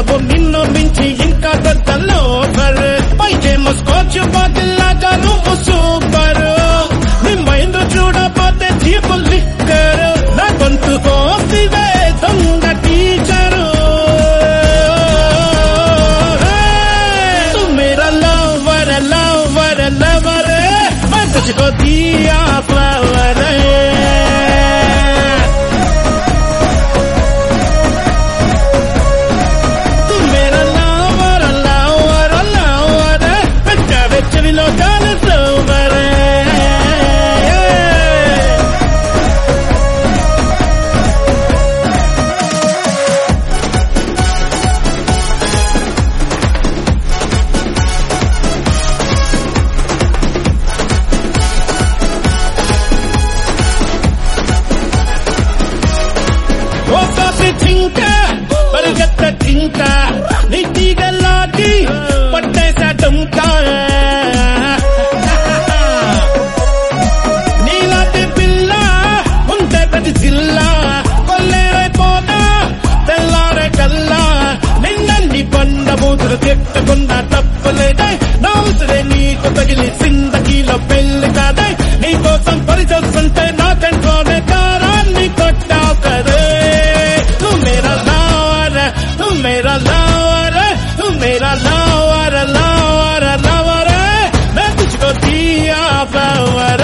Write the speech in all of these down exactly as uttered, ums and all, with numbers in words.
నువ్వు నిన్ను మించి ఇంకా పెద్దలో సర్ పైకేమో స్కాచ్ బాటిల్లాగా నువ్వు సూపర్ నీ మైండ్ చూడపోతే చీప్ లిక్కర్ నా గొంతు కోసివే దొంగ టీచరు मेरा लवर लवर लवर मैं तुझको दिया फ्लावर तू मेरा लवर लवर लवर मैं चावे चविलो जाल सवर జింక పరిగెత్త జింక నీ తీగలాగి పట్టేసా డుంక నీలాంటి పిల్ల ఉంటే ప్రతి జిల్లా కొల్లేరైపోతా తెల్లారే కల్లా నిన్నన్ని బండ బూతులు తిట్టకుండా తప్పలేదే నా ఉసిరే నీకు తగిలి సిందకీలో పెళ్లి కాదే నీకోసం పరిచొస్తుంటే నా కంట్లోనే కారాన్ని కొట్టావు కదే मेरा लवर तू मेरा लवर लवर लवर मैं तुझको दिया फ्लावर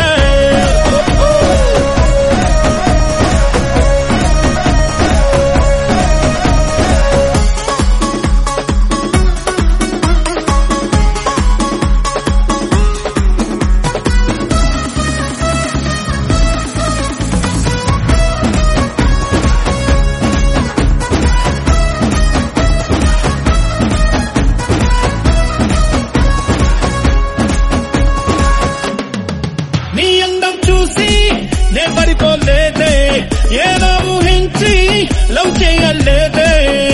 నీ అందం చూసి నే పడిపోలేదే ఏదో ఊహించి లవ్ చేయలేదే